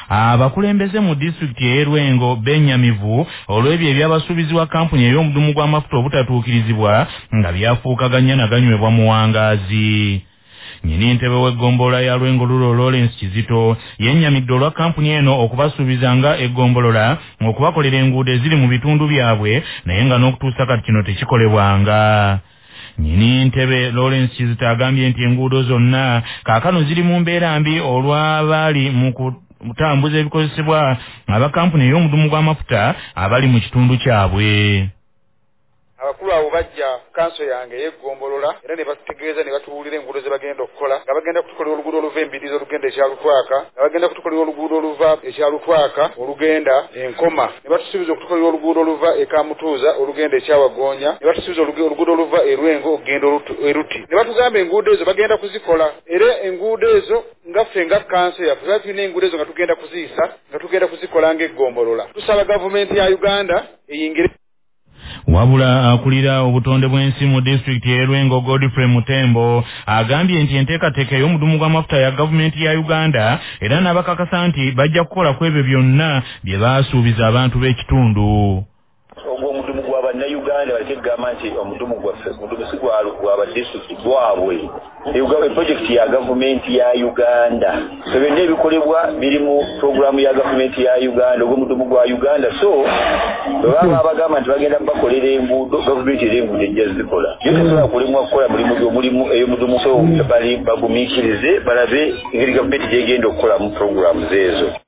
abakulembeze mu disitulikiti y'e Lwengo bennyamivu olw'ebyo ebyabasuubizi wa kampuni ey'omudumu gw'amafuta obutatuukirizibwa nga byafuukaganya naganywebwa mu wangaazi. Nyini ntebe w'eggombolola ya Lwengo Rural Lawrence Kizito yennyamidde olwa kampuni eno okubasuubiza nga eggombolola okubakolera enguudo eziri mu bitundu byabwe naye nga n'okutuusa kati kino tekikolebwanga. Nyini ntebe Lawrence Kizito agambye nti enguudo zonna kaakano ziri mu mbeera mbi olw'abali mu kutambuza ebikozesebwa aba kampuni ey'omudumu gw'amafuta abali mu kitundu kyabwe. Abakulu abo bajja kanso yange y'eggombolola era ne batutegeeza ne batubuulira enguudo ze bagenda okukola nga bagenda kutukolera oluguudo oluva Embiriizi olugenda ekyalutwaka nga bagenda kutukolera oluguudo oluva ekyalutwaka olugenda Enkoma ne batusuubiza okutukolera oluguudo oluva Ekamutuuza olugenda ekyawagoonya ne batusuubiza oluguudo oluva Erwengo okugenda Eruti ne batugamba enguudo ezo bagenda kuzikola era enguudo ezo nga ffe nga kanso yaffe tuba tulina enguudo ezo nga tugenda kuziyisa nga tugenda kuzikola ng'eggombolola. Tusaba gavumenti ya Uganda eyingire. Wabula akulira obutonde bw'ensi mu disitulikiti y'e Lwengo Godfrey Mutembo agambye nti enteekateeka ey'omudumu gw'amafuta ya gavumenti ya Uganda era n'abakakasa nti bajja kukola ku ebyo byonna bye baasuubiza abantu b'ekitundu. Omudumu gw'Abannayuganda baleke kugamba nti omudumu gwaffe omudumu si gw'abadisitulikiti gwabwe. Projekiti ya gavumenti ya Uganda. So byonna ebikolebwa biri mu puroguramu ya gavumenti ya Uganda ogw'omudumu gwa Uganda. So bwe baba bagamba nti bagenda bakolera enguudo gavumenti era enguudo ejja zikola. Yo tesobola kulemwa kukola mulimu ey'omudumu so bali bagumiikirize balabe engeri gavumenti gy'egenda okukola mu puroguramu ezo.